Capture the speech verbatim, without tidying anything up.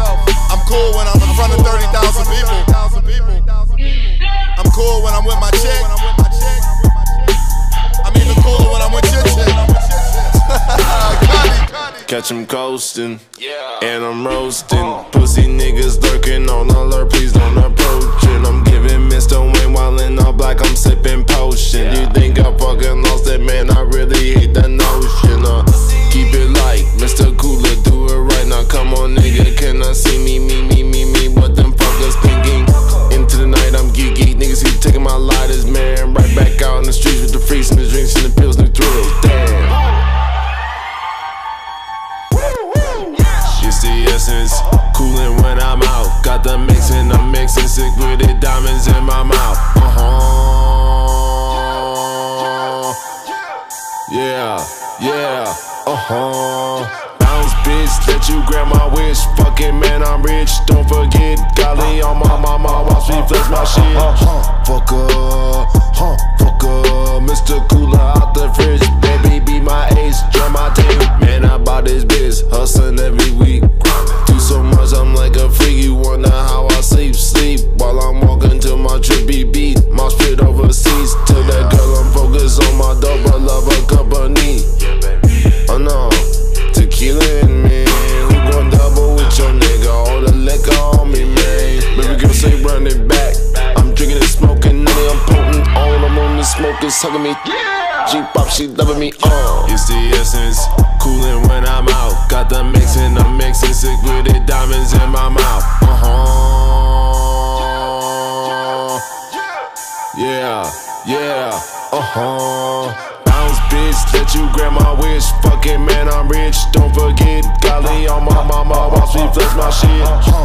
I'm cool when I'm in front of thirty thousand people. I'm cool when I'm with my chick. I'm even cooler when I'm with your chick. Catch him coasting, and I'm roasting. Pussy niggas lurking on alert, please don't approach it. I'm giving Mister Wayne while in all black, I'm sipping potion. You think I fucking lost it, man? I really hate the notion. Uh, keep it light, Mister Cooler, do it right now. Come on, nigga, can I see me, me, me, me, me? What them fuckers thinking? Into the night, I'm geeky. Niggas keep taking my lighters, man. Right back out in the streets with the freaks and the drinks and the pills and the thrills. Damn. It's the essence, coolin' when I'm out. Got the mixin', I'm mixin', sick with it, diamonds in my mouth. Uh-huh. Yeah, yeah, uh-huh. Bounce, bitch, let you grab my wish. Fucking man, I'm rich, don't forget. Golly on my mama, watch me flex my shit. Uh-huh. Fucker, huh, fucker. Mister Cooler out the fridge, baby, be my ace, join my team. Man, I bought this bitch, hustlin' every week. Do so much, I'm like a freak. You wonder how I sleep, sleep while I'm walking to my trippy beat. My spit overseas, till that girl I'm focused on my dope, but love her company. Oh no, tequila in me. Who gon' double with your nigga? All the liquor on me, man. Baby girl say run it back. I'm drinking and smoking, nigga, I'm potent. All I'm on the smoke is hugging me. G-pop, she loving me, uh. It's the essence, coolin' when I'm out. Got the mixin', I'm mixin', sick with it, diamonds in my mouth. Uh-huh. Yeah, yeah, uh-huh. Bounce, bitch, let you grab my wish. Fucking man, I'm rich, don't forget. Golly on my mama, watch me flex my shit.